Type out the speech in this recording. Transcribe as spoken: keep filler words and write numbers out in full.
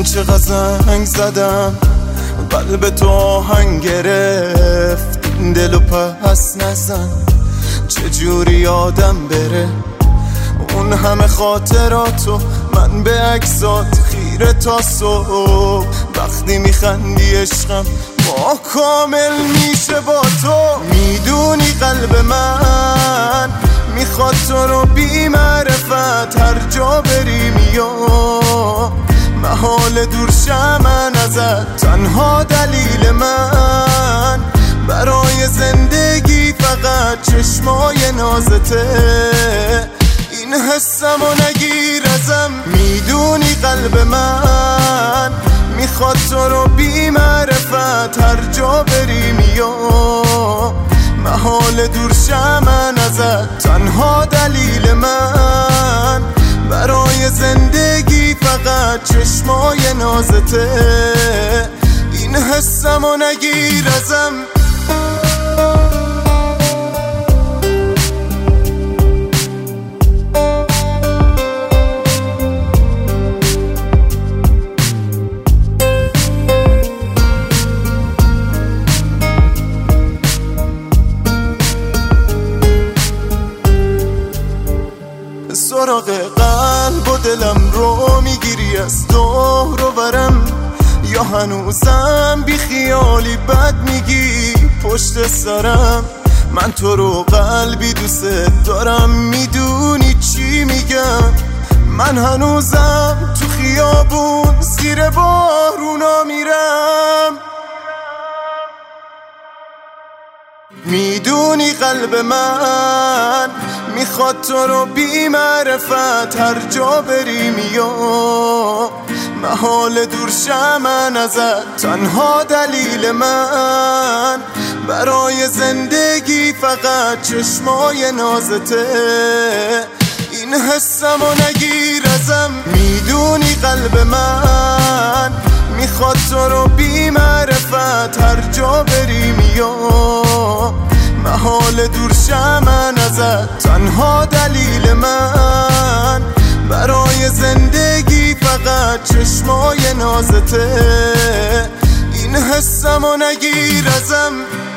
چقدر زنگ زدم قلب تو آهنگ گرفت، این دلو پس نزن چجوری یادم بره. اون همه خاطراتو من به عکسات خیره تا صبح، وقتی میخندی عشقم ما کامل میشه با تو. میدونی قلب من میخواد تو رو بی معرفت، هر جا بری میام محال دور شم ازت. تنها دلیل من برای زندگی فقط چشمای نازته، این حسم و نگیر ازم. میدونی قلب من میخواد تو رو بی معرفت، هر جا بری میام محال دور شم ازت. تنها دلیل من برای زندگی فقط چشمای نازته، این حسم و نگیر ازم. سراغ قلب و دلم رو میگیری از دور و برم، یا هنوزم بی خیالی بد میگی پشت سرم. من تو رو قلبی دوست دارم، میدونی چی میگم. من هنوزم تو خیابون زیر بارونا میرم. میدونی قلب من میخواد تو رو بی معرفت، هر جا بری میام محال دور شم ازت. تنها دلیل من برای زندگی فقط چشمای نازته، این حسم و نگیر ازم. میدونی قلب من میخواد تو رو بی معرفت، هر جا بری میام محال دور شم ازت. تنها دلیل من برای زندگی فقط چشمای نازته، این حسم و نگیر ازم.